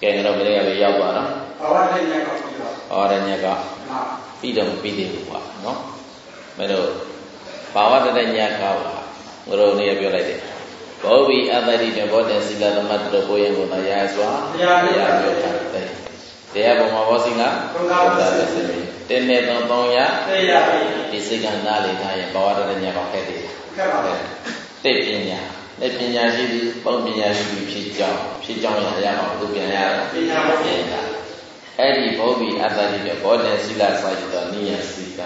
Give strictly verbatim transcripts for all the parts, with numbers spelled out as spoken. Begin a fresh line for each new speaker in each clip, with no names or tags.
Kaya ngaro mereka beliau apa no?
Bawa dia nyakap kita.
Orang nyakap. Pidam pidam buat no. Mero bawa dia nyakap. Ngaro ni apa lagi? Bawi adari dia buat dan sila tempat terlalu yang guna ya swa. Ya ya ya. Dia bawa bawa sila. Guna sini. Tenne tong tong ya. Ya. Disikan nali tanya bawa dia nyakap kedi. Tepinya. Tepinya sih, pembinya sih pijau, pijau yang ya mau tu biaya. Biaya. Edi bawi adari dia buat dan sila saja ni yang sila.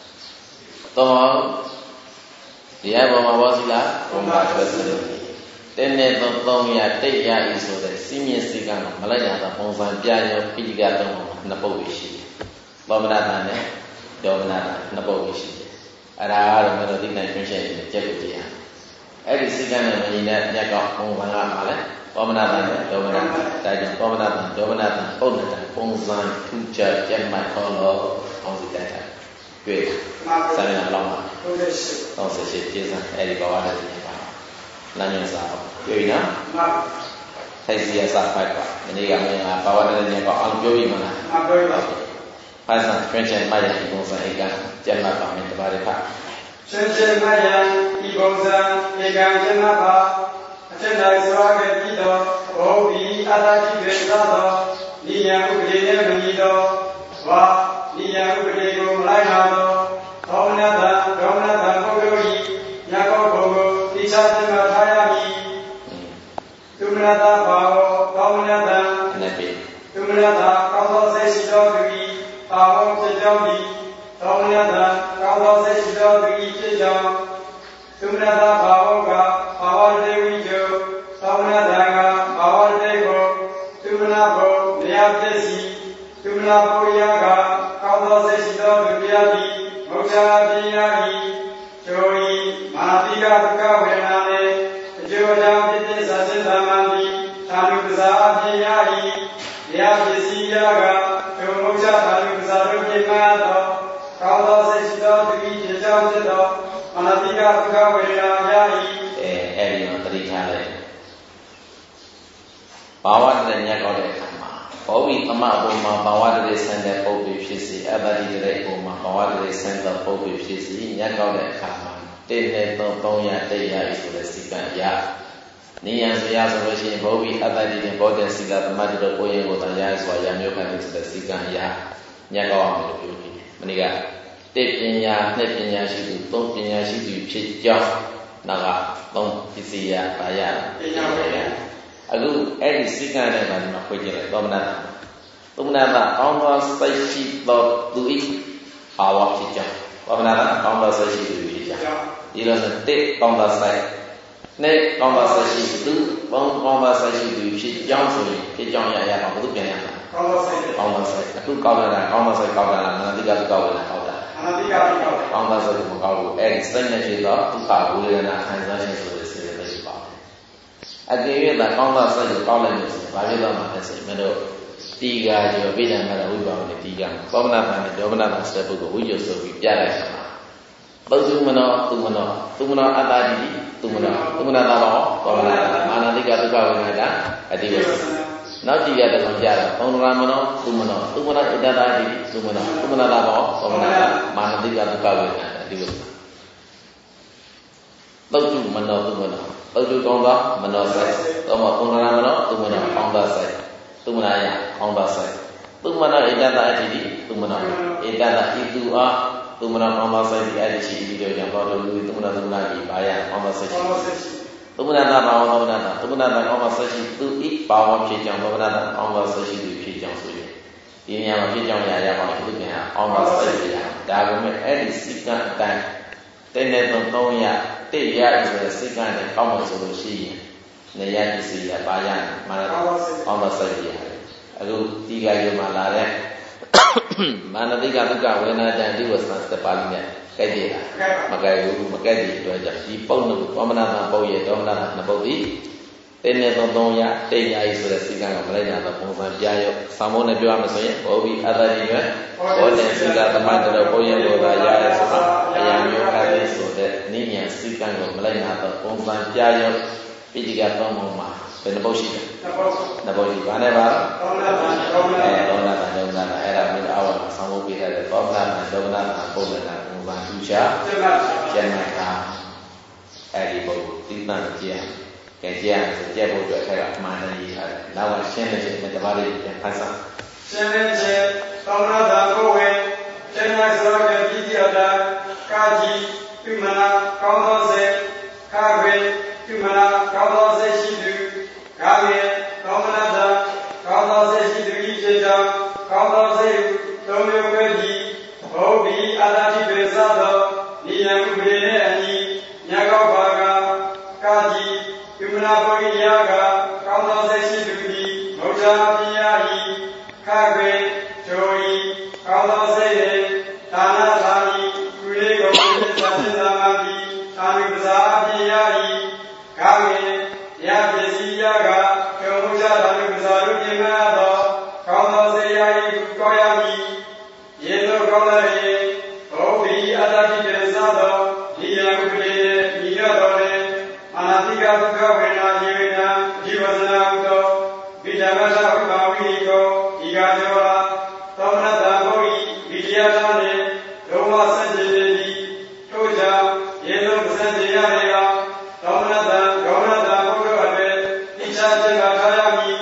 Toh dia bawa bawa sila. Guna sini. Tenne tong tong ya te ya isu deh. Sini sikan Malaya tak pengsan biaya pijak tong napau isi. Bawa mana ni? Bawa mana napau isi. Ada orang mesti nak macam ni jadi dia. Edi sikan ni ni dia kau pengsan apa le? Bawa mana ni? Bawa mana? Tanya bawa mana? Bawa mana? Oh ni pengsan tujuh jam kalau pengsan dah. Good. Saya nak lama. Oh sesuatu je sah. Edi bawa dah ni. Nanya sah. Jadi na? Saya siapa sah pak. Ini kami bawa dah ni pak. Ang jadi mana? Pasal French Maya ibongsa ikan jangan kami terbaru pak.
French Maya ibongsa ikan jangan pak. Jangan sebagai kita. Hobi ada di kereta. Dia udah mengido. Wah dia udah mulai nado. Kau nada, kau nada kau beri. Ya kau kau tidak terbayari. Tumnada kau kau nada.
Nabi.
Tumnada kau saya sudah beri. Bawa sejauh kau nada kau saya sudah beri sejauh. Tumnada bawa ka bawa dewi jo. Kau nada ka bawa dego. Tumnada lihat desi. Tumnada ya ka kau saya sudah beri. Moga diari. Joy mati ka tuka wenane. Jo jam tete sasen damandi. Kami besar diari. Lihat desi ya ka. Moga kami besar berjemaah, kalau saya sudah pergi jauh jauh, mana tiga tiga wenane.
Eh, ini yang terlihat. Bawa dan nyakau dek sama. Bawi sama boma bawa dari sender bawi fisi, abadi dari boma bawa dari sender bawi fisi, nyakau dek sama. Tene tong ya teya itu desikan ya. Ni yang saya sebutkan bawi abadi dan bawa dari sila tempat itu bawi yang kota ya suaya melakukan itu desikan ya. Nyakau ambil itu. Menikah. Tepinya, tepinya situ, tongpinya situ pijau. Naga tong fisi ya bayar. Aku edi sikan ni mana nak pergi lagi. Kau mana? Tu mana? Kau mana saya situ duit awak pijau. Kau mana? Kau mana saya situ duit pijau. Ilo nanti kau mana saya. Nek kau mana saya situ, kau mana saya situ pijau suri. Pijau ya ya kau tu biar ya. Kau mana saya? Aku kau mana? Kau mana saya kau mana? Mana tiga tu kau mana kau dah. Kau mana saya tu kau. Edi sebenarnya situ tu kau boleh nak hantar situ. Akhirnya tak kau tak saja kau lagi sih, bagi lah macam sih. Mendo tiga je, beda mana ujung ni tiga. Kau mana tanya, jawab mana tak setiap tu ujung sesuatu biara sama. Baju mana, tu mana, tu mana ada di, tu mana, tu mana tak mau, kau mana mana tiga tu kau mana ada, ada di. Nak tiga tu biara, kau mana mana, tu mana, tu mana ada di, tu mana, tu mana tak mau, kau mana mana tiga tu kau mana ada di. Baju mana, tu mana. Baju kau dah mana saya, kau mahu mana mana, tu mana kau dah saya, tu mana ya, kau dah saya, tu mana ikan tak jadi, tu mana ikan tak itu ah, tu mana kau dah saya di ada sih di yang kau dulu itu mana tu mana dibayar, kau dah saya, tu mana tak bawa, tu mana tak, tu mana tak kau dah saya itu ik bawa pijang, tu mana tak kau dah saya itu pijang sulit, ini yang pijang ya ya kau itu ya, kau dah saya ya, dah kau ada sikat dan tenet tong ya. Tiada itu sekarang ni kau masuk solusi, ni yang isi ya bayar mana kau masuk dia. Aku tiga je malah le, mana tiga tu kau wena jadi wasman sepalnya, kaji lah, makai guru makai di tu aja. Di pau tu kau mana nak pau ye, kau mana nak pau di, tenet tong ya, tiada itu sekarang mulai nak pengsan biaya, samo ni biaya maksudnya, pau bi ada di mana, pau ni sudah teman tu pau yang tu bayar semua, yang yo kali sudah. Ni yang sekarang mulai nak pengsan biaya, pijak tong mama. ဘယ်နှပုတ်ရှိလဲ
နှစ်ပုတ်
နှစ်ပုတ်ရှိဘာနဲ့ပါ
သောမနတံသောမန
အဲ
တံ
သောမနာတန်ဒုက္ခနာအဲ့ဒါမျိုးအောက်မှာဆောင်းဖို့ပြထားတယ်သောမနာတန်ဒုက္ခနာပုံစံကဘုရားသူချာ
ကျမတ်
ကျန်တာအဲ့ဒီပုံကိုသိမှန်ကြည့်ရကဲကြည့်ရဆိုကြက်ဖို့အတွက်အဲ့ဒါအမှန်တည်းရေးထားတယ်နောက်ကရှင်းနေခြင်းနဲ့တပါးလေးပြန်ဖတ်ဆောင်
ရှင်လင်းခြင်းသောမနတံကိုဝေကျမ်းစာဆိုကပြည်တိအတာကာကြီးပြုမနာကောင်းသောစေခါဝေပြုမနာကောင်းသောစေရှိသူကာမေသောမနတံကောင်းသောစေရှိသူဤဖြစ်ကြောင်းကောင်းသောစေသုံးမျိုးပဲပြီးဘောဘီအတ္တိပိသသောနိယံဥပဒေနဲ့အညီညကောက်ပါကကာကြီးပြုမနာပုရိယာကကောင်းသောစေရှိသူဤမௌဇာပိယဤခါဝေဂျိုဤကောင်းသောစေဒါနသာနိကုလေကိုပြည့်စုံစေသာမတိသာနိပဇာပိယဤကာမေယပစ္စည်းယကကျောင်းကြသာနိပဇာရုပြမသောကောင်းသောစေယဤကောယမိယေသောကောင်းလည်းဘောဘီအတ္တိတေသသောဒီယံဥပဒေဤရတော်လေအနာတိကဒုက္ခဝေဒနာယေဝနာဒီဝဇနာဥသောဗိဓမ္မသဥပ္ပါဝိနိကောဤကကြောလာသောမနတံဘောဤဗိတရားသာနှင့်လုံးဝစัจကျေသည်ထို့ကြောင့်ယေသောပစံကျေရလေကသောမနတံဂေါဏတံဘုရားအပေတိချာခြင်းကထားရမည်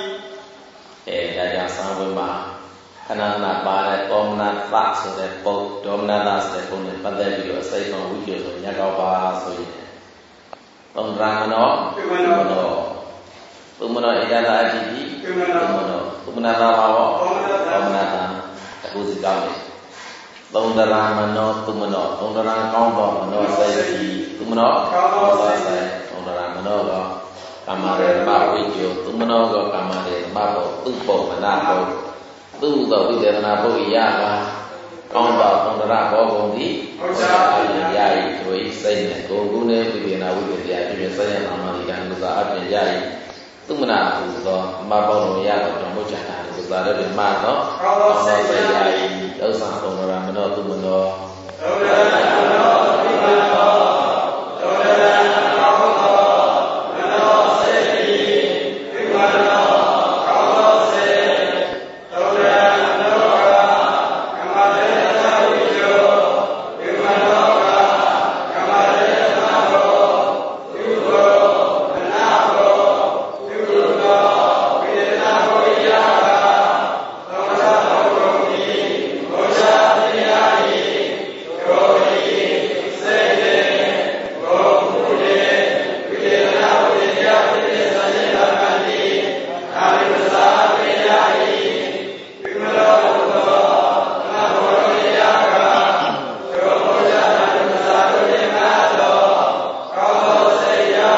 အဲဒါကြောင့်ဆောင်းဝဲမှာခဏခဏပါတဲ့သောမနာသဆိုတဲ့ပုံဒေါမနာသဆိုတဲ့ပုံနဲ့ပတ်သက်ပြီးတော့အစိတ်ဆုံးဝိကျဆိုညကောပါဆိုရင်သုံးရာမနောသုမနောသုမနောဧကတာအတိတိသုမနောသုမနာသာပါဘောသောမနာသာတခုစီကောင်းတယ်သုံးရာမနောသုမနောသုံးရာကောင်းသောမနောစိတ်ကြီးသုမနောကောင်းသောစိတ်သုံးရာမနောကကာမရေမဝိကျသုမနောကကာမရေမဘောသူပုံမနာဘောသူသောဝိသေသနာပုရိယကကောင်းသောသုံးရာဘောဂုံသည်ဟုတ်ချာရာဤတို့ဤစိတ်နဲ့ကိုယ်ကုနဲ့ဝိသေနာဝိသေတရားပြည့်စုံရအောင်မာလိကံကုသအပြင်ရာဤသုမနာဟုသောအမဘောလုံးရသောကြောင့်ဘုရားတာကုသရတဲ့မှာသောကောင်းသောစိတ်ရာဤဥစ္စာသုံးရာမနောသုမနောသုမနာမနောသုမနောသုမနာကောင်းသောမနောစိတ်ဤသုမနောကောင်းသောစိတ်သုမနာမနောကမ္မတေသဝိယောသုမနောကမ္မတေသဘောသုဘောမနာဘောသုဘောဝိဒနာဘောယကသောမနာဘောဂုံဤဘောဇာပိယဤယောဤစေတေဘောမူလေဝိဒနာဝိဒယပိစ္ဆာစေတမတိအာရိပဇာပိယဤသုမနောဘောနာဘောယကယောဘောဇာနာပဇာရုတေမသောကောင်းသောစေယဤ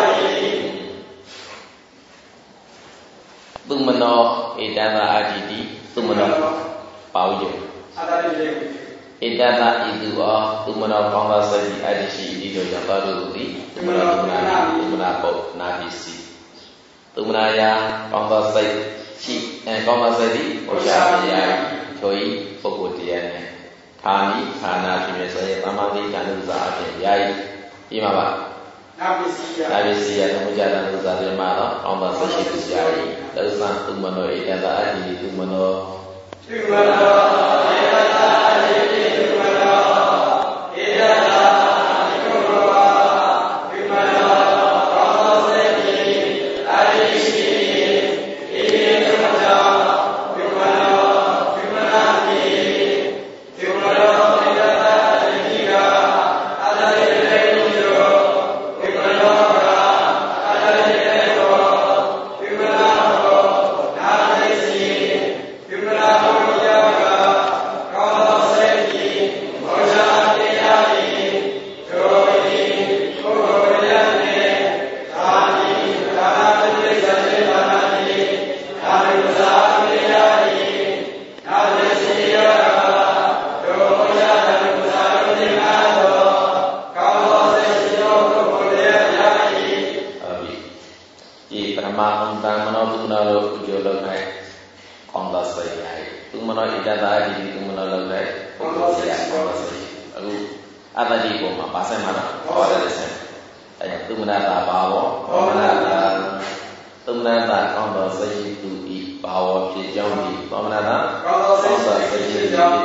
သုမနောဧတသာအာတိတိသုမနောပါဝိယ
အတ္တိတေ
ဧတသာဤသူအားသုမနောကောင်းသောစိတ်အတ္တိရှိဤတို့ကြောင့်သာတို့သည်သုမနောသုမနာသုမနာပုတ်နာပစ္စည်းသုမနာယာကောင်းသောစိတ်ရှိအဲကောင်းသောစိတ်သည်ဘုရားတရားထိုဤပုဂ္ဂိုလ်တရားနဲ့ဌာနိဌာနာဖြစ်ဖြစ်ဆိုရင်သမာဓိဉာဏ်ဥစ္စာအပြင်ယာယီပြီးမှာပါ
နာပစ္စည်းယ
နာပစ္စည်းယသမုဇ္ဇတာဥစ္စာတွေမှာတော့ကောင်းသောစိတ်ရှိဖြစ်ယာယီသုသံသုမနောဧတသာအတ္တိသုမနော
သုမနောဧတသာအတ္တိသုမနောဧတသာသုမနောသုမနောကောင်းသောစိတ်ဤအတ္တိရှိဤသုမနောသုမနောသုမနာတိသုမနောဧတသာအတ္တိကအတ္တိတေဝိယောသုမနောကအတ္တိတေသောသုမနောနာတိစီသုမနောဘုရားကကောင်းသောစိတ်ဤဘောဇာတရားဤတို့ဤဘုရားနှင့်သာတိကာလတိစ္ဆေသာနာတိသာရိပဇာပိယဤနာတိစီယတို့ဘုရားသံဃာတို့ဒီမှာသောကောင်းသောစိတ်ရှိသောပုဂ္ဂိုလ်ရဲ့ရာဤ
ဟုတ်ပြီဒီပရမအံတံမနောသုမနောတို့ဥကြလောက်၌ကောင်းသောစိတ်ရာယီသုမနောဧတသာအတ္တိသုမနောလောက်၌ပုဂ္ဂိုလ်တရားကောင်းသောစိတ်အခုအတ္တိကိုမှာပါဆက်မှာတော့ဟောတယ်ဆက်အဲသုမနာတာပါဘောသောမနာတာသသုံးနာတာကောင်းသောစိတ်ရှိသူဤဘာဝဖြစ်ကြောင်းဒီသောမနာတာကောင်းသောစိတ်ရှိဖြစ်ကြောင်း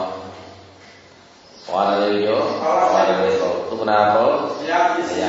ဝါရလေယောဝါရလေသောသုခနာဘောဆရာပစ္စည်း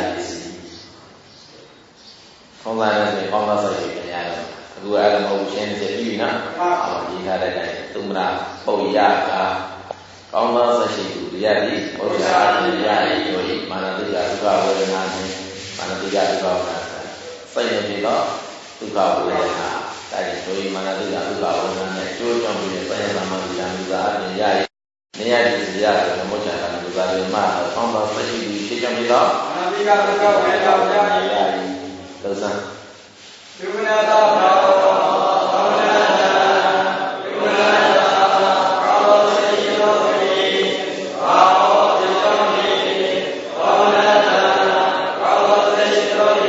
ကောင်းတဲ့စိတ်ကောင်းသောစိတ်ရှိပြန်ရတယ်အခုအဲ့ဒါမဟုတ်ရှင်းနေပြီနော်အော်ရေးထားတဲ့တိုင်းသုမနာပုတ်ရတာကောင်းသောစိတ်ရှိသူတရားဒီဘုရားတရားဤတို့ဤမာနတိကသုခဝေဒနာနှင့်မာနတိကသုခဝေဒနာစိတ်နဲ့ပြီးတော့ဒုက္ခဝေဒနာအဲဒီဆိုရင်မာနတိကဒုက္ခဝေဒနာနဲ့ကျိုးကြောင့်ပြီးတဲ့ဆိုင်ရသမารိယာမိသားအပြင်ရရနေရဒီစီရတယ်ဓမ္မချာတာလူသားတွေမှာဆောင်းပါစိတ်ရှိသူဖြစ်ကြောင်းပြီးတော့မာနတိကဒုက္ခဝေဒနာရရလောစံဒုက္ခနာတာဘာဝဘာဝနာဒုက္ခနာတာဘာဝစိတ်ရှိသောတိဘာဝစိတ်တော်တိဘာဝနာတာဘာဝစိတ်ရှိသောတိ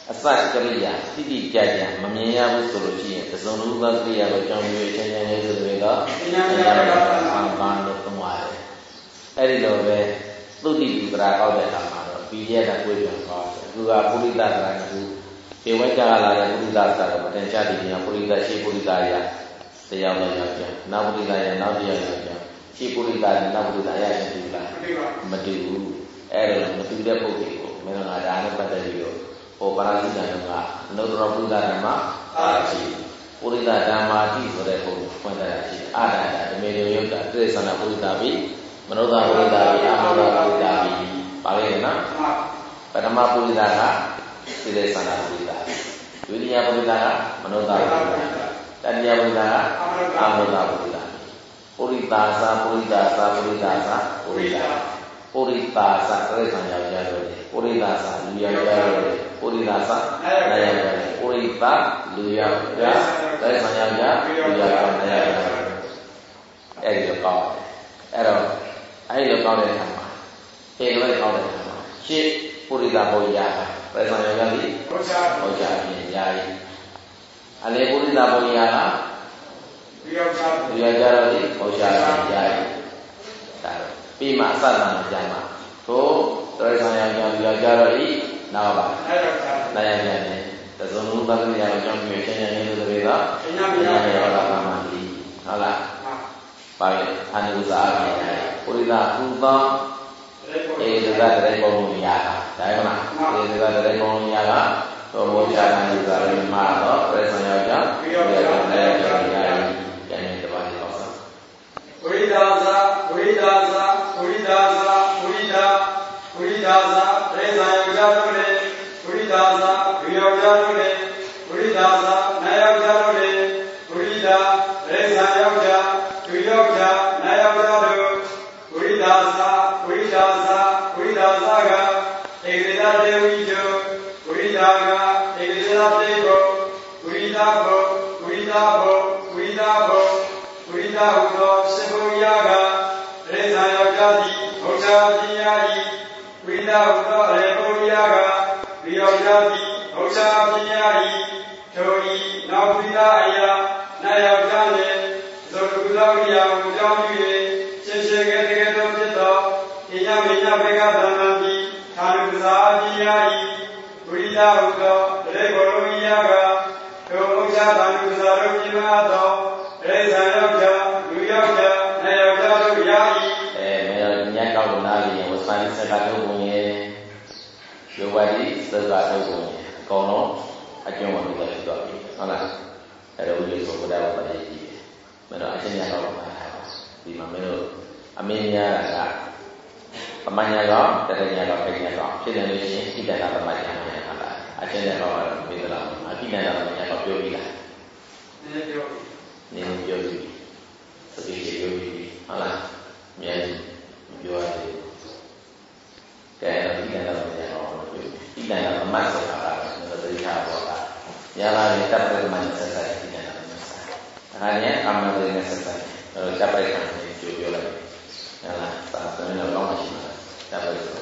အစကရိယာတိတိကျကျမမြင်ရဘူးဆိုလို့ရှိရင်သုံးလုံးသောကရိယာကိုကြောင်းပြီးချင်းချင်းလေးဆိုပြီးတော့ဉာဏ်ရတာဘာဘာလို့သုံးရတယ်အဲ့ဒီလိုပဲသုတိပူတရာကောက်တဲ့အခါမှာတော့ပြီးရတာကိုယ်ပြန်သွားတယ်အခုကပုရိသသရာကဒီဝိကြလာတဲ့ပုရိသသရာကိုမတင်ချတည်ညာပုရိသရှိပုရိသရတရားတော်ရောက်ပြန်နောက်ပုရိသရနောက်တရားရောက်ပြန်ရှိပုရိသရနောက်ပုရိသရရှင်တူလားမတူဘူးအဲ့ဒါမတူတဲ့ပုဂ္ဂိုလ်ကိုမင်းတို့ကဒါနဲ့ပတ်သက်ပြီးတော့ဟောပါဠိတန်ကအနုတ္တရပုရိသဓမ္မအာရှိပုရိသဓမ္မာတိဆိုတဲ့ပုဂ္ဂိုလ်ဖွင့်တာရှိအာဒတာဓမေယုတ်တာတိရစ္ဆာန်ပုရိသပိမနောသာပုရိသပိအမောသာပုရိသပိပါလေနော်ပထမပုရိသကတိရစ္ဆာန်ပုရိသဒုတိယပုရိသကမနောသာပုရိသတတိယပုရိသကအမောသာပုရိသပုရိသာသာပုရိသာသာပုရိသာသာပုရိသာပုရိသာသာတိရစ္ဆာန်ယောက်ျားတို့ပုရိသာသာလူယောက်ျားတို့ပုရိသာသာနာယယောက်ျားပုရိသာလူယောက်ျားတိရစ္ဆာန်ယောက်ျားလူယောက်ျားနာယယောက်ျားအဲ့ဒီတော့ကောင်းအဲ့တော့အဲ့ဒီကောင်းတဲ့အခါမှာဧကလိုက်ကောင်းတဲ့အခါမှာရှေ့ပုရိသာဘောရာတိရစ္ဆာန်ယောက်ျားဒီဘောရာဘောရာပြင်ယာယီအလေပုရိသာဘောရာကလူယောက်ျားလူယောက်ျားတို့ဒီဘောရာပြင်ယာယီဒါပြီးမှအစတန်ကြမ်းမှာသို့တရိစ္ဆာန်ယောက်ျားလူယောက်ျားတို့ဤနောက်ပါနာယယနဲ့သဇုံလူပက္ခရာအကြောင်းပြချင်းချင်းလေးတွေကအညာမညာရောလာမှာဒီဟုတ်လားပါရအာနိကုသအပြင်ပုရိသကုသောဧကသတရေပုံလို့ရတာဒါရမဧကသတရေပုံလို့ရတာသောမောချာနာယုဇာရမတော့တရိစ္ဆာန်ယောက်ျားလူယောက်ျားနဲ့ယောက်ျားကျန်တဲ့တပါးတော့ပုရိသာသာပုရိသာသာပုရိသာသာပုရိသာပုရိသာသာတိရစ္ဆာန်ယောက်ျားတို့လည်းပုရိသာသာလူယောက်ျားတို့လည်းပုရိသာသာနာယောက်ျားတို့လည်းပုရိသာတိရစ္ဆာန်ယောက်ျားလူယောက်ျားနာယောက်ျားတို့ပုရိသာသာပုရိသာသာပုရိသာသာကဧကရတေဝိကျောပုရိသာကဧကရတေဘောပုရိသာဘောပုရိသာဘောပုရိသာဘောပုရိသာဟုသောစေဘုံရာကတိရစ္ဆာန်ယောက်ျားသည်ဘုရားပညာ၏ပုရိသာဟုသောအရေဘုံရာကလူယောက်ျားသည်ဘုရားပညာ၏ထိုဤနောက်ပုရိသာအရာနာယောက်ျားနှင့်ဇောတုသောရိယာကိုကြောင်းပြု၍ရှင်ရှင်ကတကယ်တော်ဖြစ်သောဣညမေညဘေကဗန္နံသည်သာနုပစာပညာ၏ပုရိသာဟုသောတရေဘောလုံးရာကထိုဘုရားသာနုပစာတို့ပြမသောတိရစ္ဆာန်ယောက်ျားလူယောက်ျားနာယောက်ျားတို့ရာ၏အဲမြေညကောက်လို့နားလျင်ဝသတိစကားထုတ်ပုံရဲ့ယောဝတိစကားထုတ်ပုံရဲ့အကောင်လုံးအကျုံးဝင်လို့ဖြစ်သွားပြီဟုတ်လားအဲ့ဒါဥပ္ပဒေဆိုဘုရားဘာသာရေးကြီးတယ်မင်းတို့အချင်းများတော့မှာဒီမှာမင်းတို့အမင်းများကပမညာရောတရညာရောပညာရောဖြစ်တယ်လို့ရှိရင်ဣတ္တနာပမညာနဲ့ဟာလားအချင်းများတော့မေးသလားအဣတ္တနာပညာတော့ပြောပြီးလားနည်းပြောနည်းပြောပြီးသတိပြောပြီးဟုတ်လားအများကြီးပြောရတယ်ကဲဣတ္တနာပညာတော့ပြောဣတ္တနာပမဆိုတာကသတိထားပေါ်တာညာလာတဲ့တပ်ပရမဉ္စဆက်ဣတ္တနာပညာဒါနဲ့အမှန်တည်းနဲ့ဆက်ဆက်တော့တပ်ပရခံနေကြိုပြောလိုက်ညာလာသာသနာ့ကောင်းရှိမှာတပ်ပရဆို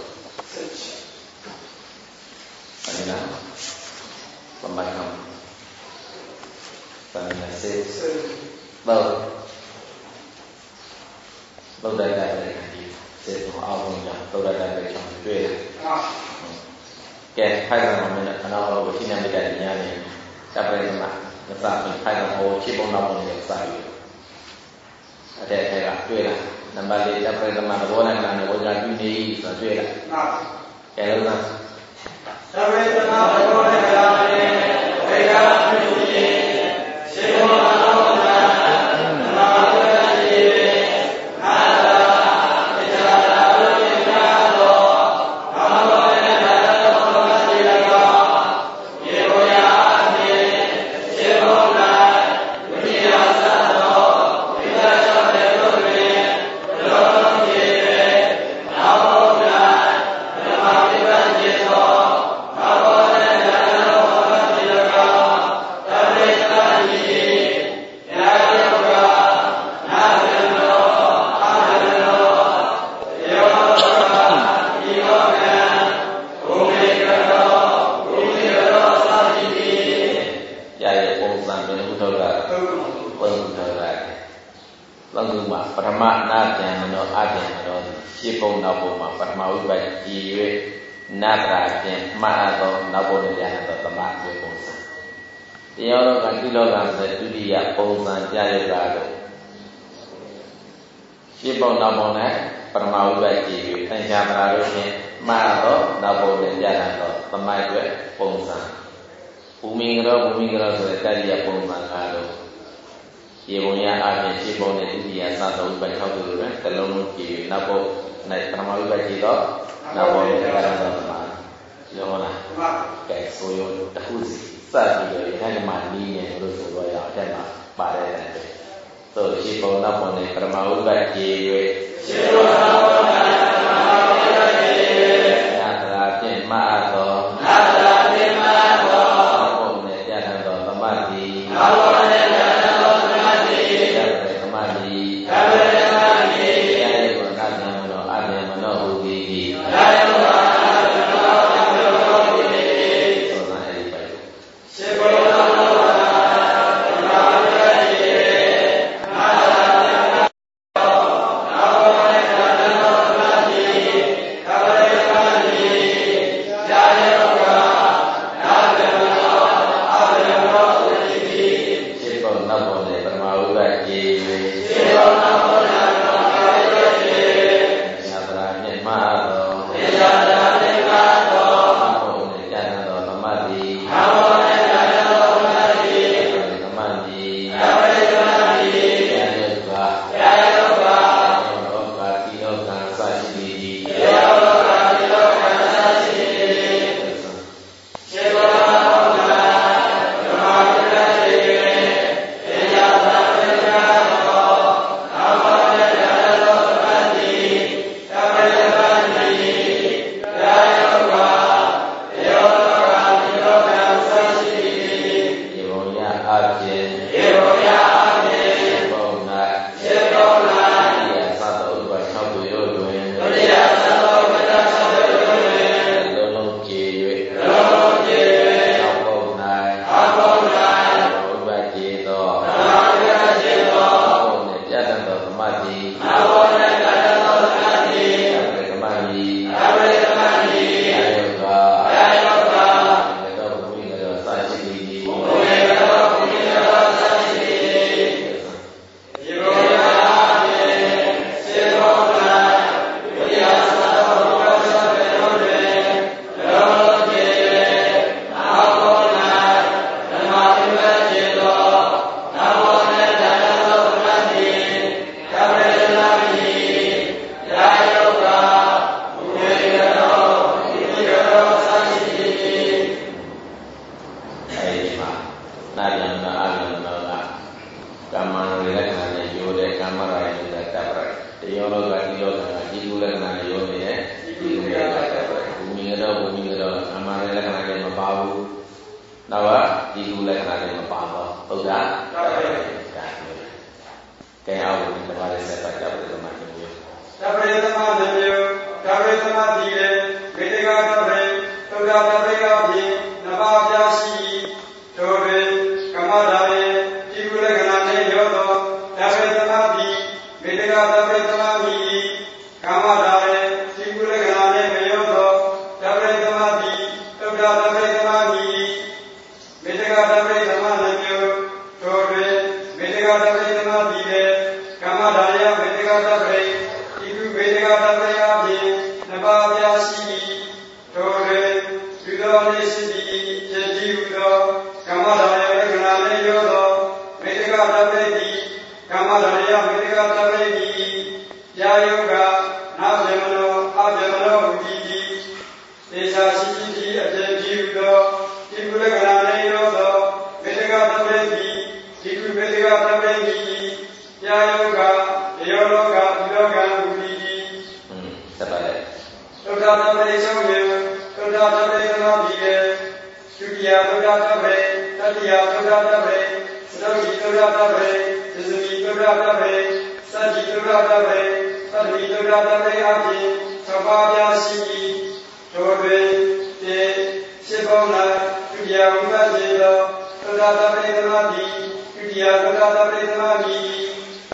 အဲ့ဒါပမကံပမနာစေဘောဘုဒ္ဓတာပဲစေတော့အောင်ကြဘုဒ္ဓတာပဲချောင်းတွေ့တယ်ကဲဖိုက်တယ်မင်းအနာရောကိုရှင်းနေတယ်ညာနေတပ်ပရမှာမစားဘူးဖိုက်တယ်ဟိုချစ်ပုံတော့ပုံနဲ့စားပြီးအဲ့ဒါအဲ့ဒါတွေ့လားနံပါတ်လေးတပ်ပရမှာသဘောနဲ့ကံနဲ့ဝဇာပြုနေဆိုတွေ့လားကဲလို့လားတပ်ပရမှာသဘောနဲ့ကံနဲ့ဝေကပြုနေရှင်းဖို့အပြင်မတော်ရှေးပုံနောက်ပုံမှာပထမဝိပတ်ကြည်၍နာတရာဖြင့်မှတ်အပ်သောနောက်ပုံနဲ့ရဟန်းသောသမတ်မျိုးပုံစံတရားတော်ကတိလောကဆိုဒုတိယပုံစံကြရတာတော့ရှေးပုံနောက်ပုံနဲ့ပထမဝိပတ်ကြည်၍သင်္ချာတရာတို့ဖြင့်မှတ်အပ်သောနောက်ပုံနဲ့ရဟန်းသောသမတ်အတွက်ပုံစံဘူမိကရောဘူမိကရောဆိုတဲ့တတိယပုံစံကတော့ရေပုံရအပြင်ရှေးပုံနဲ့ဒုတိယစသောဝိပတ်၆ခုတို့နဲ့တလုံးလုံးကြည်၍နောက်ပုံနဲ့ပထမဝိပတ်ကြည်တော့နောက်ပုံနဲ့ရဟန်းသောသမတ်ပြောလားကဲဆိုရတခုစီစပြီးတော့ဒီတိုင်းမှာနီးနေလို့ဆိုတော့ရအောင်အဲ့မှာပါတယ်တဲ့သို့ရှိပုံနောက်ပုံနဲ့ပရမဝိပတ်ကြည်၍ရှိပုံနောက်ပုံနဲ့ပရမဝိပတ်ကြည်၍နာတရာဖြင့်မှတ်အပ်သောနာတရာဖြင့်မှတ်အပ်သောနောက်ပုံနဲ့ရဟန်းသောသမတ်သည်နောက်ပုံနဲ့ရဟန်းသောသမတ်သည်ရဟန်းသမတ်သည်ရဟန်းသမတ်သည်ရဟန်းကိုနာမနောအဗျမနောဟုသည်ရဟန်းကို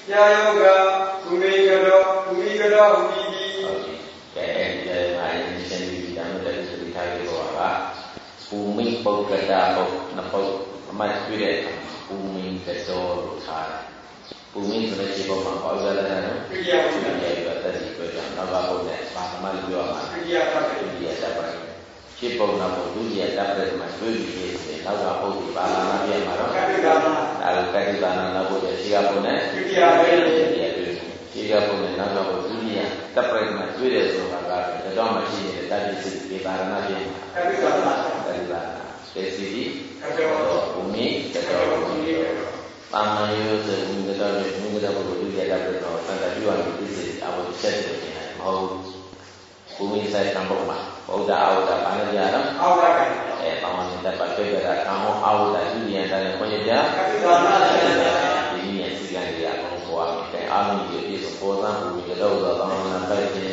Ya yoga bumi gado bumi gado bumi.
Okay. Cái này mình xem video nó để sự thay đổi là bumi bầu gada bầu nó bầu mà chuyện đấy bumi gado thà bumi nó chỉ bầu mà bầu gada là nó cái gì cái gada gì cái gì nó vào bầu này mà mà lưu mà cái gì cái gì cái gì chỉ bầu nó bầu cái gì cái gì mà cái gì cái nó vào bầu thì bà làm gì mà nó cái gì là cái gì là nó bầu cái gì cái bầu này cái gì cái gì chỉ có một người nào đó có tư duy, tập phải mà duy trì sự phát triển, đó mà chỉ là đại diện sự kiện bản năng gì, cái gì là cái gì là cái gì, cái đó bumi, cái đó bumi, amma yêu sự bumi cái đó bumi cái đó có tư duy, tập phải nó, thành ra yêu anh cái gì, áo sẽ được cái này, mau bumi sai tam bậc mà, áo đã áo đã bán được gì đó, áo đã cái, eh, bằng mình dapat berbeda, kamu áo đã duy trì dan yang punya dia, ini yang siang dia mengkuat, kayak alam jadi sempurna, bumi kita udah tahu apa ini.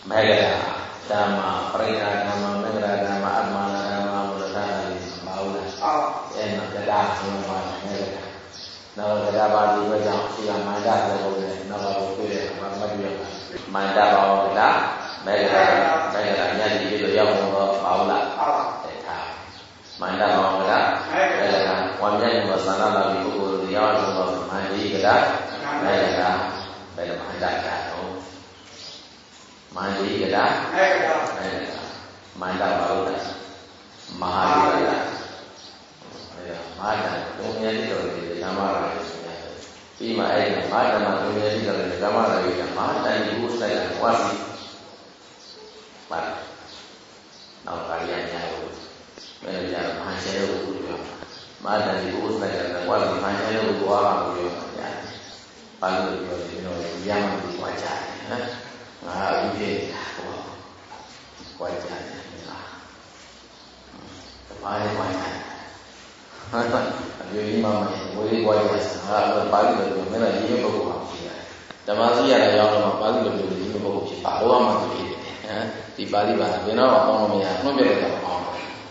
မေဂရာဓမ္မပရိဒါဓမ္မမေဂရာဓမ္မအမှန်ဓမ္မဘုရားဓမ္မပါဘူးလားအဲ့မှာတရားဆုံးပါမေဂရာနောက်တရားပါဠိဘက်ကြောင့်ဒီကမန္တလည်းဟုတ်တယ်နောက်တော့တွေ့တယ်ဘာမှမတွေ့ရမန္တပါဝကမေဂရာမေဂရာညတိပြီးတော့ရောက်တော့ပါဘူးလားအဲ့ဒါမန္တပါဝကမေဂရာဝမ်းမြတ်မှာသန္တာလာပြီးပုဂ္ဂိုလ်တွေရောက်တော့မန္တိကမေဂရာဘယ်လိုမန္တတာတော့မန္တိကမေဂရာမန္တပါဝကမဟာဝကမာတံဒုညတိတော်တွေဓမ္မရာရေးပြီးမှအဲ့ဒီမာတံမှာဒုညတိတော်တွေဓမ္မရာရေးကမာတံဒီဥစ္စာကဝါစီပါနောက်ပါရညာကိုမင်းတို့ကမဟာကျေကိုပြောမာတံဒီဥစ္စာကဝါစီမဟာကျေကိုပြောတာကိုပြောတာပါလို့ပြောတယ်ကျွန်တော်ရမှဒီဝါကြတယ်နော်ငါဥပ္ပေဟောဝါကြတယ်လားဘာလဲဝါကြတယ်ဟာပါအမျိုးကြီးမှမဟုတ်ဘူးဝေးဝါးရစာဟာပါဠိလိုပြောမင်းလည်းရေးပုဂ္ဂိုလ်ပါဖြစ်တယ်ဓမ္မစရိယာလည်းရောက်တော့ပါဠိလိုပြောရေးပုဂ္ဂိုလ်ဖြစ်ပါတော့မှသူဖြစ်တယ်ဟမ်ဒီပါဠိပါဘယ်တော့မှပေါင်းလို့မရနှုတ်ပြလိုက်တော့အောင်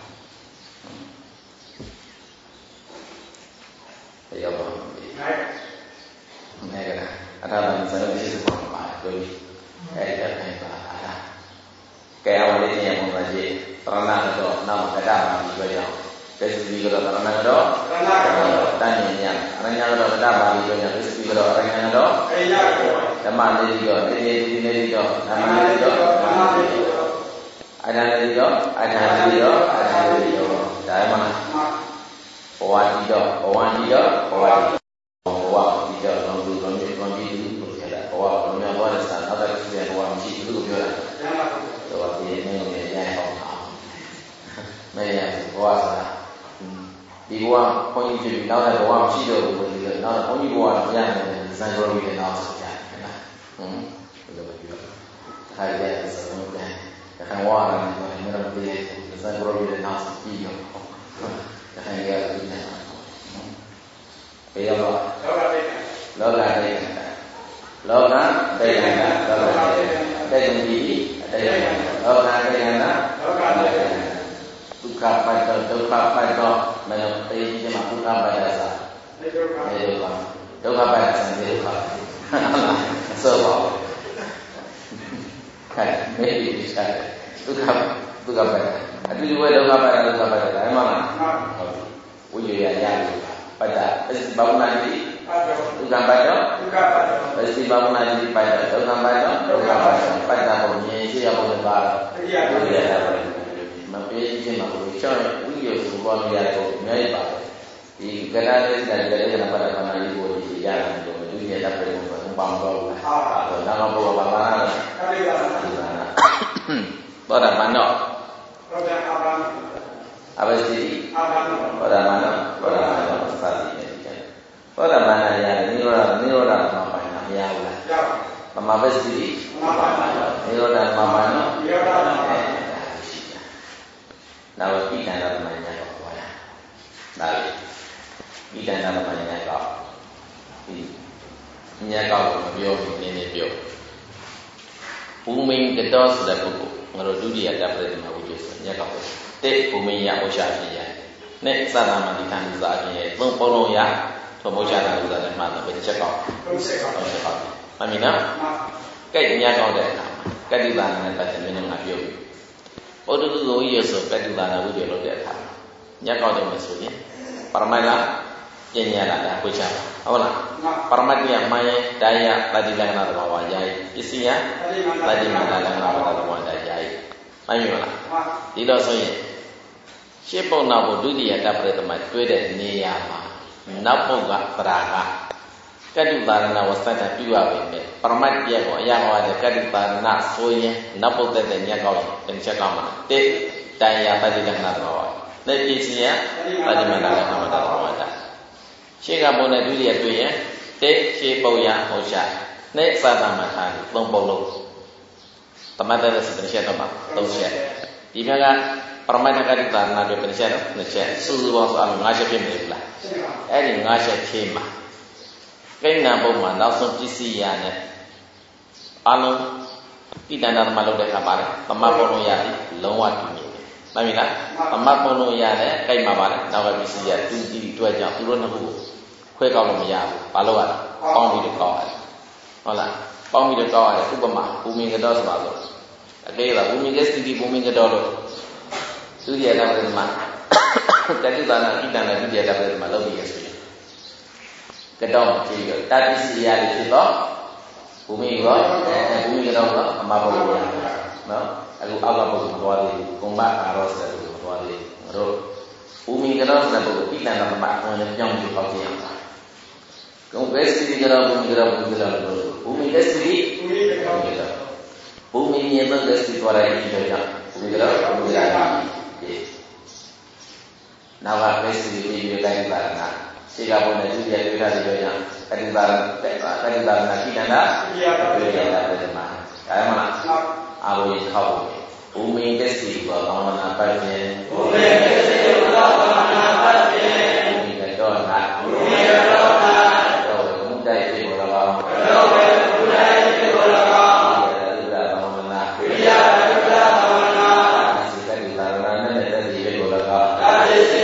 ဘယ်ရောက်ပါ့မလဲနိုင်ကလားအထာပါဠိစရိယာရှိပါမှာပြောပြီးအဲ့ဒါခိုင်းပါလားကဲအောင်လေးတင်ရမှာကြီးတရဏတော့နောက်ကတပါဠိပြောရအောင်ပစ္စည်းကတော့တဏှာကတော့တဏှာကတော့တဏှဉာဏ်အရညာကတော့တဏှာပါဠိပြောညာပစ္စည်းကတော့အရညာကတော့အရညာကိုဓမ္မလေးတော့တေတေတိလေးတော့ဓမ္မလေးတော့ဓမ္မလေးတော့အထာလေးတော့အထာလေးတော့အထာလေးတော့ဒါမှမဟုတ်ဘဝတိတော့ဘဝတိတော့ဘဝတိဘဝတိတော့လုံးစုလုံးမျိုးလုံးပြီးသူ့ကိုပြောတာဘဝလုံးများဘဝနဲ့စာနောက်တစ်ခုရဲ့ဘဝမရှိဘူးလို့ပြောတာတော့ဒီနေ့နဲ့ရအောင်မရဘဝဆိုတာဒီဘဝဘုန်းကြီးပြည်နောက်တဲ့ဘဝမရှိတော့ဘူးလို့ပြောနောက်ဘုန်းကြီးဘဝတော့မရနိုင်ဘူးဇန်ကြောပြီးတဲ့နောက်ဆိုကြတယ်နော်ဟွန်းဘယ်လိုပြောခိုင်တဲ့စလုံးတဲ့ခံဝါရနေတယ်မရတဲ့ဇန်ကြောပြီးတဲ့နောက်ဆိုပြီးရောခိုင်ရပြီးတဲ့ဘယ်ရောက်လောကတိတ်လောကတိတ်လောကတိတ်လောကတိတ်တိတ်ကြီးတိတ်လောကတိတ်နာလောကတိတ်ဒုက္ခပိုက်တော့ဒုက္ခပိုက်တော့မယုံသိခြင်းမှာဒုက္ခပိုက်ရစားဒုက္ခဒုက္ခပိုက်ဆံဒုက္ခဆိုတော့ခိုင်မေ့ပြီးစားဒုက္ခဒုက္ခပိုက်အတူတူပဲဒုက္ခပိုက်ဒုက္ခပိုက်တယ်မှမလားဟုတ်ဝိရရရပိုက်တာပစ္စည်းဘာဝနာတိဒုက္ခပိုက်တော့ဒုက္ခပိုက်ပစ္စည်းဘာဝနာတိပိုက်တော့ဒုက္ခပိုက်တော့ဒုက္ခပိုက်ပိုက်တာကိုမြင်ရှိရဖို့လည်းပါတော့ဝိရရမပေးခြင်းမှာကိုချောင်းဥယျာဉ်ဆိုပေါ်ရတော့အများကြီးပါတယ်ဒီကရတဲ့တဲ့တဲ့ဘာသာဘာသာရေးကိုဒီရတယ်လို့သူရဲ့တပ်ပြည်ကိုပေါင်းတော့ဘူးဟုတ်ပါတော့နောက်တော့ဘာသာလားခရိယာဘာသာဘာတော့ဘောဓအာဘာအဘစီအာဘာဘောဓဘာတော့ဘောဓဘာတော့စသည်နဲ့ကြတယ်ဘောဓဘာနာရတယ်နိရောဓနိရောဓမှာပိုင်တာမရဘူးလားရပါမဘစီမပါပါနိရောဓမှာပိုင်တော့နိရောဓမှာနောက်ဣဒံရသမညာတော့ပြောရဒါလေဣဒံရသမညာတော့ဒီညကောက်ကိုမပြောဘူးနည်းနည်းပြောဘူမိန်ကတော့ဆိုတဲ့ပုဂ္ဂိုလ်ငါတို့ဒုတိယတပ္ပရိသမဝိကျွဆိုညကောက်ပဲတဲ့ဘူမိန်ရဩရှာဖြစ်ရနဲ့သတ္တမတိခံစားခြင်းရဲ့သုံးပုံလုံးရသောမောချတာဥစ္စာနဲ့မှတော့ဘယ်တစ်ချက်ကောက်သုံးချက်ကောက်သုံးချက်ကောက်မှန်ပြီနော်ကဲညကောက်တဲ့အခါမှာကတ္တိပါဏနဲ့ပတ်သက်နေငါပြောပြီဘုဒ္ဓဂုကိုရဆိုကတ္တိပါဏဝိကျွလို့တဲ့အခါညကောက်တယ်မဆိုရင်ပရမိုက်လားပညာလားဒါကိုချပါဟုတ်လားပရမတ္တိယမယတရားတတိလက္ခဏာသဘာဝယာယပစ္စည်းယတတိမန္တလက္ခဏာသဘာဝတရားယာယမှန်ပြီလားဒီတော့ဆိုရင်ရှင်းပုံနောက်ဘုဒုတိယတပ္ပရိသမတွေ့တဲ့နေရာမှာနောက်ပုဂ္ဂပရာကကတ္တိပါဏဝသတ္တပြုရပါမယ်ပရမတ္တိယကိုအရာဟောတဲ့ကတ္တိပါဏဆိုရင်နောက်ပုဂ္ဂတဲ့ညကောက်ရင်တစ်ချက်ကောက်မှာတိတရားတတိလက္ခဏာသဘာဝလက်ပစ္စည်းယတတိမန္တလက္ခဏာသဘာဝတရားရှေ့ကပုံနဲ့ဒုတိယတွေ့ရင်တိရှေ့ပုံရဟောရှာနဲ့သာသမထာသုံးပုံလုံးသမတ္တရစတချက်တော့ပါသုံးချက်ဒီဘက်ကပရမတ္ထကတိတာနာတွေပြချက်တော့နှစ်ချက်စုစုပေါင်းဆိုငါးချက်ဖြစ်နေပြီလားအဲ့ဒီငါးချက်ဖြေမှာကိဏ္ဍပုံမှာနောက်ဆုံးပစ္စည်းရနဲ့အလုံးဣတန္တသမတ်လုပ်တဲ့အခါပါတယ်သမတ်ပုံလို့ရတယ်လုံးဝတူနေတယ်မှန်ပြီလားသမတ်ပုံလို့ရတယ်ကြိုက်မှာပါလေနောက်ကပစ္စည်းရတူတီတွေ့ကြသူတို့နှစ်ခုခွဲကောက်လို့မရဘူးဘာလို့ရလဲပေါင်းပြီးတော့ကောက်ရတယ်ဟုတ်လားပေါင်းပြီးတော့ကောက်ရတယ်ဥပမာဘူမင်္ဂတော်ဆိုတာဆိုအကေကဘူမင်္ဂစတိဘူမင်္ဂတော်လို့သူရတဲ့သမတ်တတိပါဏဣတန္တဒုတိယတပ္ပသမတ်လုပ်ပြီးရဆိုရင်ကတော့ကြည့်ရတတိစီရလေးဖြစ်တော့ဘူမိရောဘူမိကတော့အမဘောလို့နော်အခုအောက်ကဘုံသွားသေးကုံမအာရောစတယ်လို့သွားသေးငါတို့ဘူမိကတော့ဆိုတဲ့ပုဂ္ဂိုလ်ဣတန္တသမတ်အောင်လည်းပြောင်းပြီးပေါက်ကြည့်ရမှာကုံပဲစီကတော့ဘူမိကတော့ဘူမိကတော့လို့ဘူမိကစီဘူမိကတော့ဘူမိရဲ့ဘက်ကစီသွားရည်ကြောင့်ဘူမိကတော့ဘူမိကတော့နောက်ကပဲစီပြီးပြီးတိုင်းပါနာစေကဘုံနဲ့သူရဲ့တွေ့တာတွေကြောင့်ကတိပါတဲ့ကတိပါနာရှိတယ်လားတွေ့ရတာပဲမှာဒါမှမဟုတ်အာဘုရင်ခောက်ဘူမိကစီဘောဘာဝနာပတ်ခြင်းဘူမိကစီဘောဘာဝနာပတ်ခြင်းဘူမိကတော့နာဘူမိကတော့နာတော့ဘုဒ္ဓရဲ့ပြေဘောလာပါတော့ဘုရားရဲ့ပြေဘောလာပါဘုရားဘာဝနာဘုရားဘုရားဘာဝနာစေကတိပါနာနဲ့တည်းပြေဘောလာပါအာစေစေ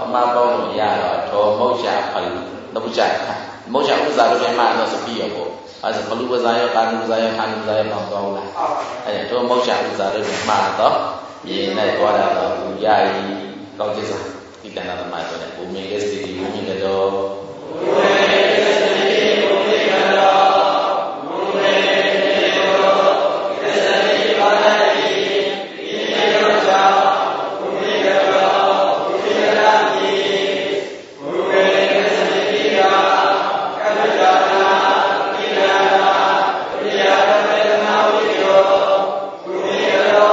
မုတ်ချဥစ္စာတို့လည်းမှတော့စပြီးရောပေါ့အဲဒါဘလူပဇာယောကာနုပဇာယောခန္ဓုပဇာယောတော့ကောင်းလားအဲဒါတော့မောက္ခဥစ္စာတွေမှာတော့ရေနဲ့သွားတာတော့ဘူရည်ကောင်းကျစားဒီတဏ္ဍာသမားဆိုတဲ့ဘူမေကစတိဘူမေကတော့ဘူမေကစတိဘူမေကတော့ဘူမေကတော့ကစတိပါဠိဒီမေကတော့ဘူမေကတော့ဘူမေရာတိဘူမေကစတိကကတ္တနာကိနာပရိယာတေနာဝိယောဘူမေကတော့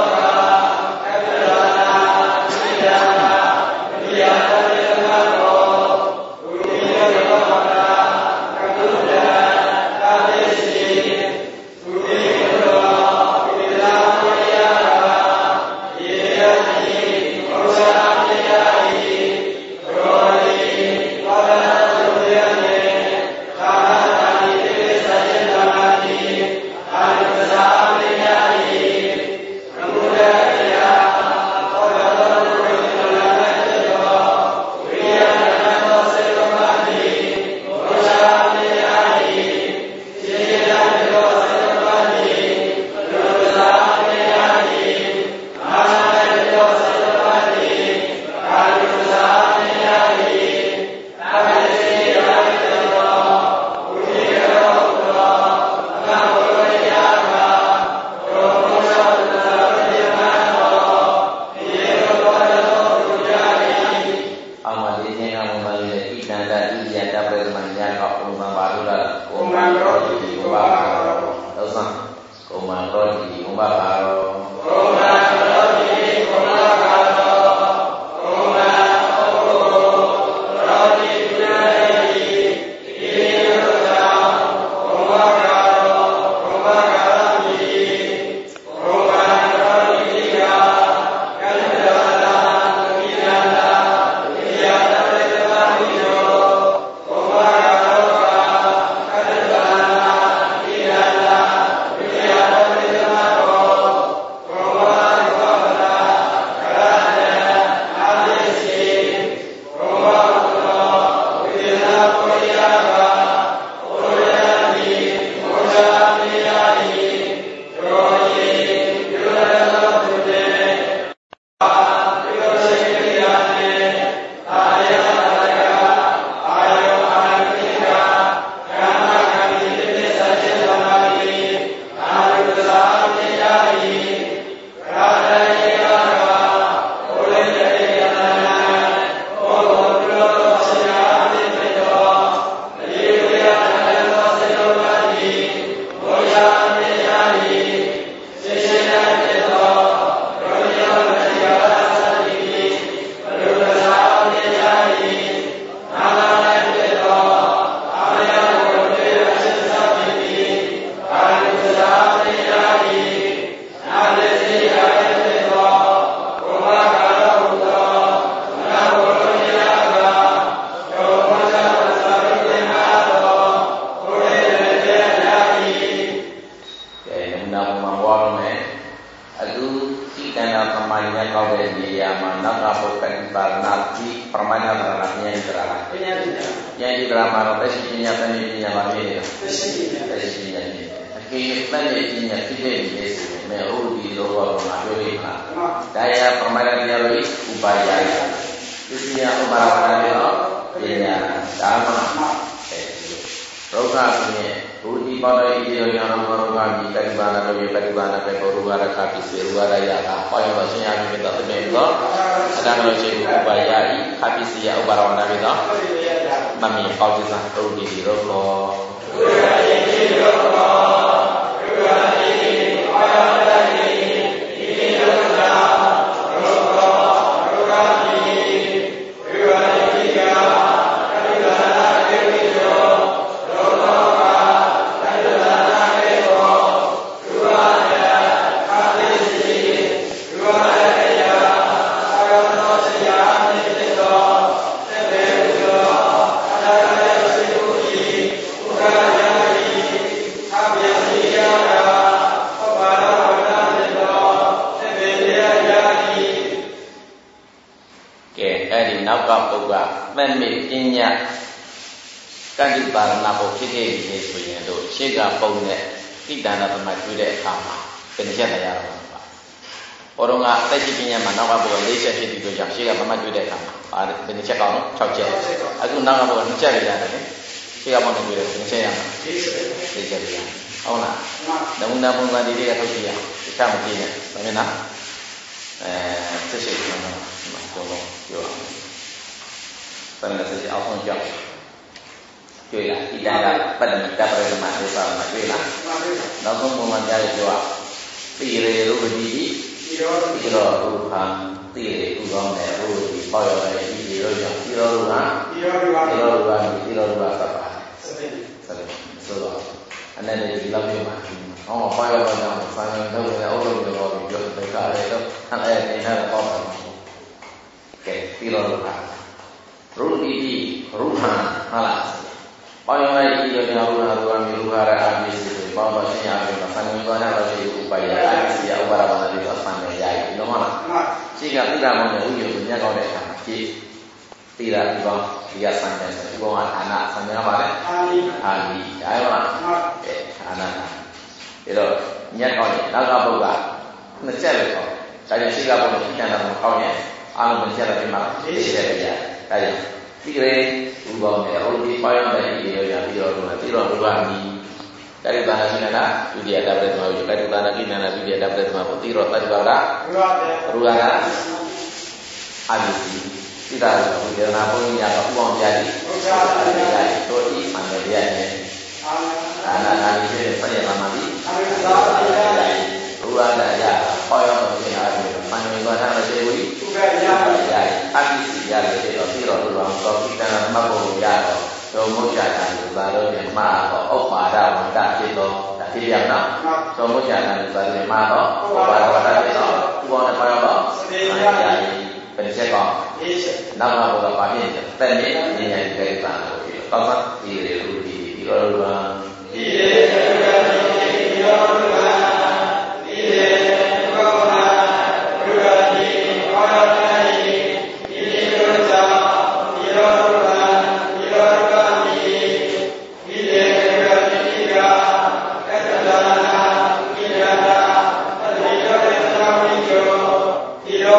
ကံဒီပါရဏဘုဖြစ်ခဲ့ပြီဆိုရင်တို့ရှေ့ကပုံနဲ့ဣဒ္ဒနာသမတ်တွေ့တဲ့အခါမှာเป็นချက်တရားတော့ပါဘောတော့ကတက်ရှိပညာမှာနောက်ကဘုက၄ချက်ဖြစ်ပြီးတော့ကြောင့်ရှေ့ကသမတ်တွေ့တဲ့အခါမှာပါတယ်เป็นချက်ကောင်းနော်၆ချက်အခုနောက်ကဘုက၂ချက်ရတယ်လေရှေ့ကဘုနဲ့တွေ့တယ်၂ချက်ရမှာ၄ချက်၄ချက်ရဟုတ်လားနမူနာပုံစံဒီလေးကထုတ်ကြည့်ရအောင်တခြားမကြည့်နဲ့ဒါမင်းနော်အဲဆက်ရှိတယ်နော်တော့ပြောအောင်ဘယ်နဲ့ဆက်ရှိအောင်ကြောက်တွေ့လားဒီတိုင်းကပတ်တယ်တပ်ပရမတ်လို့ဆိုတာမတွေ့လားနောက်ဆုံးပုံမှန်ကြားရပြောတိရေရုပ်ပတိတိဒီရောဒီရောဘုရားတိရေဥကောင်းတယ်ဘုရားဒီပေါ့ရတဲ့ဒီရေရောကြောင့်ဒီရောကဒီရောကဒီရောကဒီရောကသတ်ပါစတဲ့ဆိုတော့အနေနဲ့ဒီလောက်မျိုးမှာဟောပေါ့ရတော့ကြောင့်ဆံရတော့လည်းအုပ်လို့ပြောပြီးပြောတဲ့ကားလေးတော့အဲ့ဒီနဲ့တော့ပေါ့ကဲဒီရောကရူတိတိရူဟံဟာလားပေါင်းရိုင်းဒီလိုကြောင့်ဘုရားဘုရားမျိုးဟာရအာပိစီတွေပေါင်းပါရှင်းရပြီးတော့ဆံရသွားတဲ့တော့ဒီဥပယအာပိစီဥပါရဘာတွေတော့ဆံရရည်လုံးမလားရှိကပိဋကမောင်းတဲ့ဥယျာဉ်ကိုညက်ကောက်တဲ့အခါမှာကြည့်တိရဒီပေါင်းဒီကဆံတယ်ဆိုဒီပေါင်းကဌာနဆံရပါလေအာမိအာမိဒါရောလားအဲဌာနဒါတော့ညက်ကောက်တဲ့နောက်ကဘုရားနှစ်ချက်ပဲပေါ့ဒါကြောင့်ရှိကဘုရားပြဋ္ဌာန်းတာကောင်းရဲ့အားလုံးတစ်ချက်ပဲဒီမှာ၄ချက်ပဲရဒါကြောင့်ဒီကလေးဥပ္ပောနဲ့ဟိုဒီပိုင်းရတဲ့ဒီရောရပြီးတော့ဒီတော့ဘုရားဒီကာယဘာနာနာဒုတိယတပ္ပတ္တမဝိကာယဘာနာကိနာနာဒုတိယတပ္ပတ္တမဘုတိရောတတ္တဘာကရူဟာကအာဒီစီတိတာဘုရားနာဘုရားကဥပ္ပောပြတိဘုရားတရားတို့ဒီအန္တရာယ်နဲ့အာနာနာဒီရဲ့ဆက်ရမှာမှာဒီအာရိသာတရားရူဟာတရားဟောရောတော့ပြန်လာတယ်မန္တမေဘာသာမရှိဘူးဥပ္ပေရရတယ်အာဒီစီရတယ်တော့ပြီးတော့ဘုရားတော့ကိတနာမဘုရားတော့သောမုတ်ချာတာလူပါတော့ဒီမှာတော့ဥပ္ပါဒဝန္တဖြစ်တော့ဒါဖြစ်ရမှာသောမုတ်ချာတာလူပါတော့ဒီမှာတော့ဥပ္ပါဒဝန္တဖြစ်တော့ဥပ္ပါဒဝန္တတော့သေရရတယ်เป็นချက်ကောနောက်မှာဘုရားပါပြည့်တဲ့တဲ့နေနေကြတဲ့ပါလို့ကောင်းပါဒီလေလူဒီဒီရောဘာဒီလေဒီရောဘာဒီလေကောင်းပါဘုရားဒီဟောတော်တိုင်းဒီလေရောသာဒီရောဘာဒီရောဘာဒီဒီလေကတိကကတ္တလာကိရတာဒီရောသာဝိကျော်ဒီရော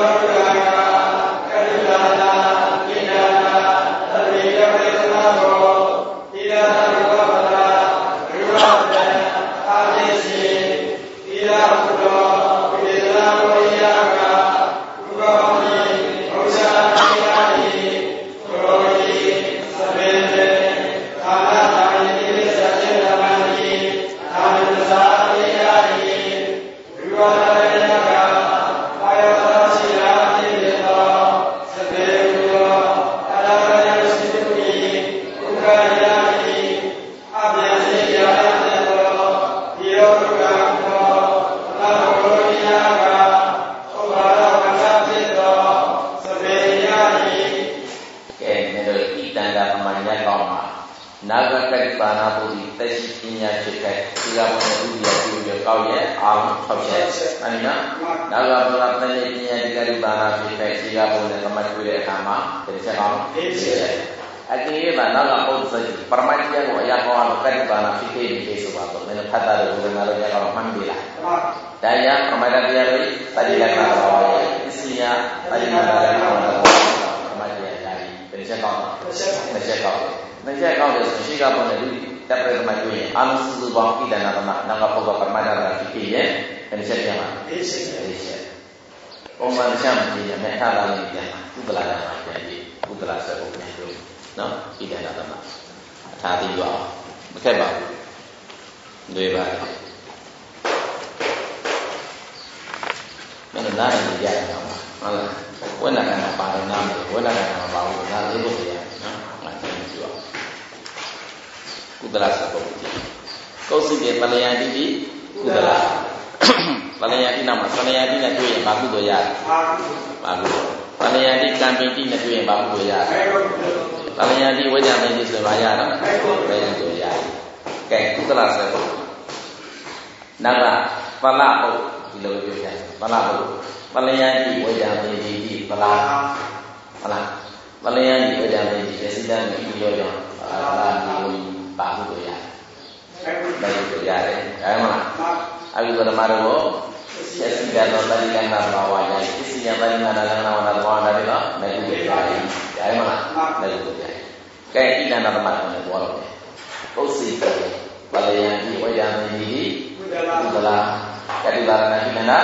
အ Alhamdulillah bahu doya. Baik doya deh. Kayak mana? Abi bermaru sesi jatuh tadi kan narwanya. Isinya tadi nadakan narwa dari lo. Baik doya. Kayak mana? Baik doya. Kayak ini narwa mana boleh. Kau sih pada yang di wajah ini adalah kadibaran lagi mana?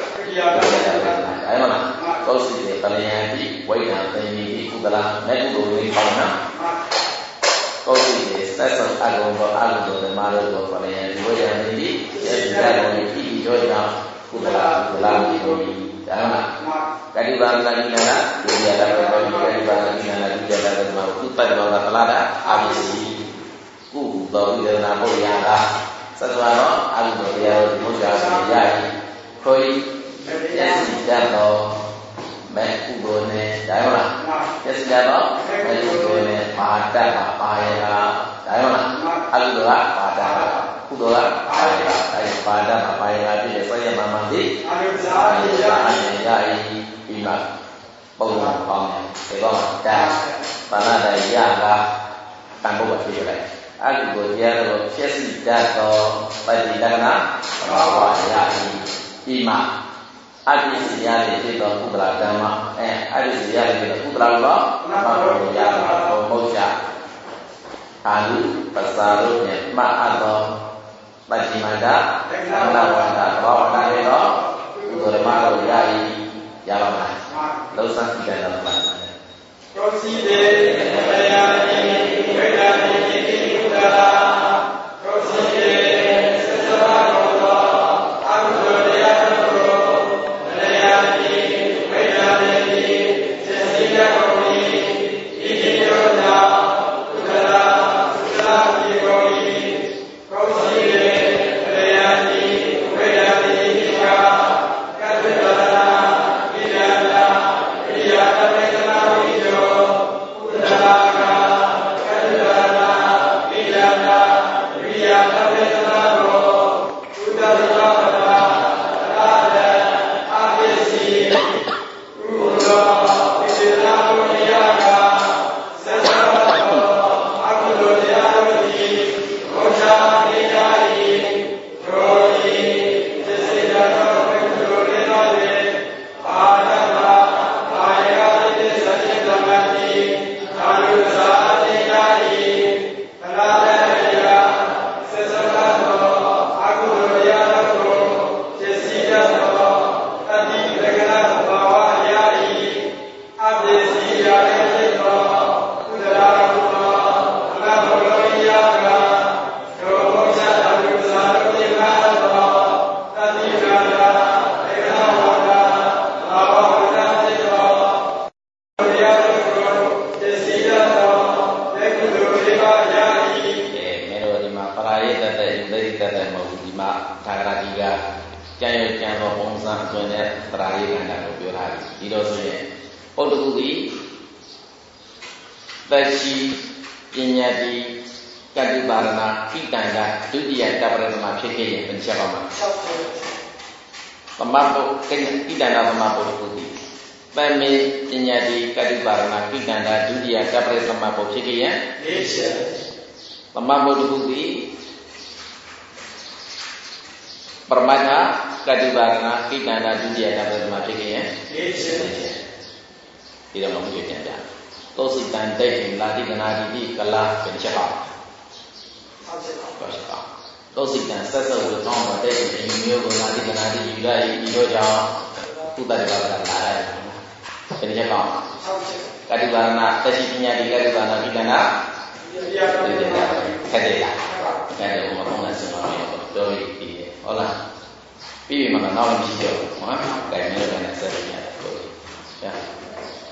Kayak mana? Kau sih pada yang di wajah ini adalah baik doya mana? Kau sih, saya sedang agak agak dengan malu pada yang dua yang ini, saya sudah memiliki jodoh putra putra ini, jangan. Kali barang lagi nana, dia ada beberapa kali barang lagi nana dia ada beberapa putra di bawah telada, habis ku baru dia nak yang lah, sesuatu agak dia mudah menjadi, koi yang sudah baik kubone, jangan. Yang sudah baik kubone pada apa ya, jangan. Aku doa pada, aku doa pada, pada apa ya itu saya mamandi, saya iman, pengen pengen, sebab dah mana ada yang lah tanpa berfikir. Aku berdia kalau siapa jatuh pada dana, bawa ya iman. Ada sejarah itu putra agama, eh ada sejarah itu putra Allah, maka dia membaca. Lalu pasarnya mak atau bagi mada, melawan atau apa itu, untuk malu dari jalan. Lalu sampai dalam mana? Proside, saya ini beda ini udara. Proside, sesuatu aku berdia. Pilih mana nama mesti jauh, ah, kayak mana mana saya punya, ya.